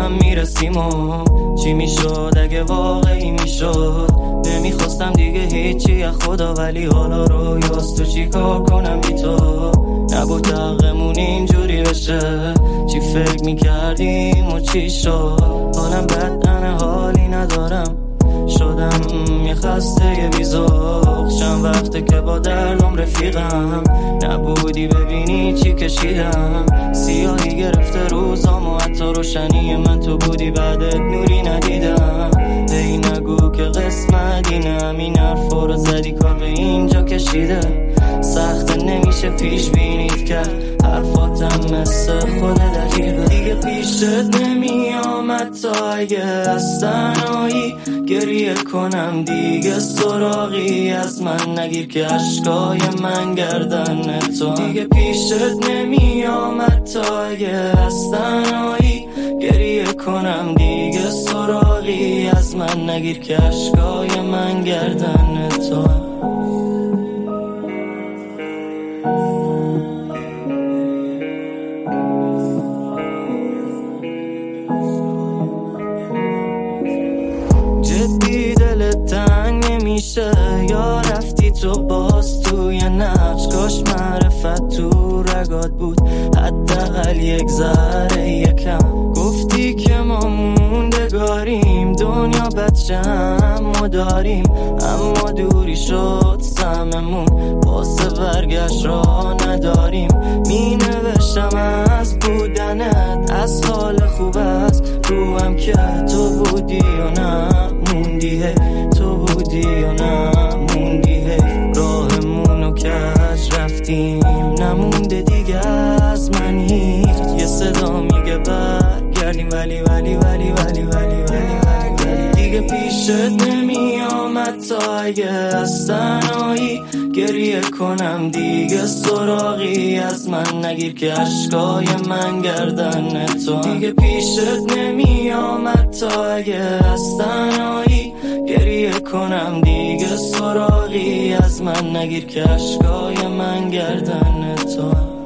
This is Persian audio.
هم میرسیم و چی میشد اگه واقعی میشد. نمیخواستم دیگه هیچی از خدا، ولی حالا رویاست تو چی کار کنم بی تو. نبود حقمون اینجوری بشه، چی فکر میکردیم و چی شد. حالم بد، انا حالی ندارم، شدم یه خسته یه بیزوق. چند وقته که با دردم رفیقم، نبودی ببینی چی کشیدم. سیاهی گرفته روزام و حتی روشنی من تو بودی، بعدت نوری ندیدم. ای نگو که قسمت اینم، این حرفا رو زدی کار به اینجا کشیده. سخته نمیشه پیش بینید کرد، حرفاتم مثل خود دقیقه. دیگه پیشت نمی آمد تا اگه از تنهایی گریه کنم. دیگه سراغی از من نگیر که عشقای من گردن تو. دیگه پیشت نمی آمد تا اگه از تنهایی گریه کنم. دیگه سراغی از من نگیر که عشقای من گردن تو. جدی دلت تنگ نمیشه یا رفتی تو باز توی نقش؟ کاش معرفت تو رگات بود حداقل یک ذره یکم. گفتی که ما موندگاریم، دنیا بچه همو داریم، اما دوری شد سهممون، واسه برگشت را نداریم. می نوشتم از بودنت، از حال خوب از روم که تو بودی و نموندی، تو بودی و نموندی. راهمونو کج رفتیم، نمونده دیگه از من هیچ. یه صدا میگه برگردیم، ولی ولی ولی ولی ولی ولی دیگه پیشت نمی آمد تا اگه از تنهایی گریه کنم. دیگه سراغی از من نگیر که عشقای من گردن تو. دیگه پیشت نمی آمد تا اگه از تنهایی گریه کنم. دیگه سراغی از من نگیر که عشقای من گردن تو.